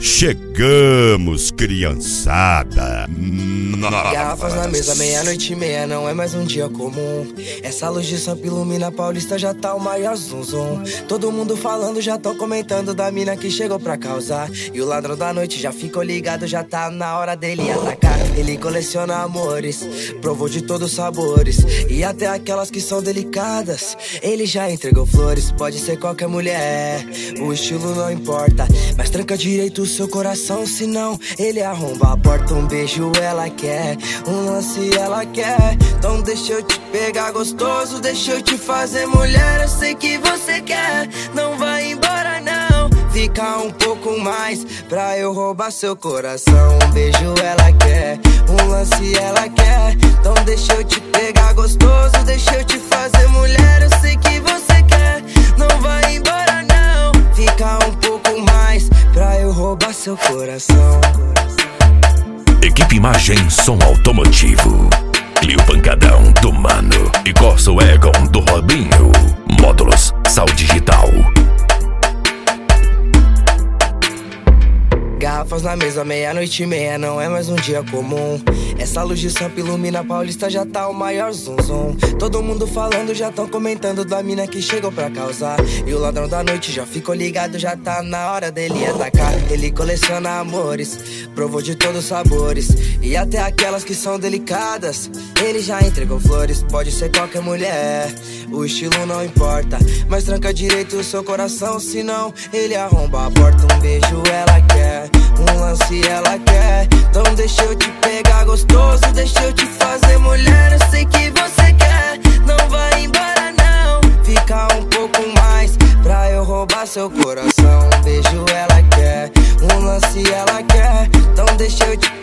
Chegamos, criançada. Garrafas na mesa, meia-noite e meia, não é mais um dia comum. Essa luz de Sampa ilumina a Paulista, já tá o maior zum zum. Todo mundo falando, já tão comentando da mina que chegou pra causar. E o ladrão da noite já ficou ligado, já tá na hora dele atacar. Ele coleciona amores, provou de todos os sabores, e até aquelas que são delicadas. Ele já entregou flores, pode ser qualquer mulher, o estilo não importa, mas tranca direito o seu coração, senão ele arromba a porta. Um beijo ela quer, um lance ela quer, então deixa eu te pegar gostoso, deixa eu te fazer mulher. Eu sei que você quer, não vai embora não, fica um pouco mais pra eu roubar seu coração. Um beijo ela quer, um lance ela quer, então deixa eu te pegar gostoso, deixa eu te fazer mulher. Eu sei que você quer, não vai embora não, fica um pouco mais pra eu roubar seu coração. Equipe Imagem Som Automotivo, Clio Pancadão do Mano e Corso Egon do Robinho. Módulos Sal Digital. Garrafas na mesa, meia-noite e meia, não é mais um dia comum. Essa luz de Sampa ilumina a Paulista, já tá o maior zum zum. Todo mundo falando, já tão comentando da mina que chegou pra causar. E o ladrão da noite já ficou ligado, já tá na hora dele atacar. Ele coleciona amores, provou de todos os sabores, e até aquelas que são delicadas. Ele já entregou flores, pode ser qualquer mulher, o estilo não importa, mas tranca direito o seu coração, senão ele arromba a porta. Um beijo ela quer, um lance ela quer, então deixa eu te pegar gostoso, deixa eu te fazer mulher. Eu sei que você quer, não vai embora não, fica um pouco mais pra eu roubar seu coração. Um beijo ela quer, um lance ela quer, então deixa eu te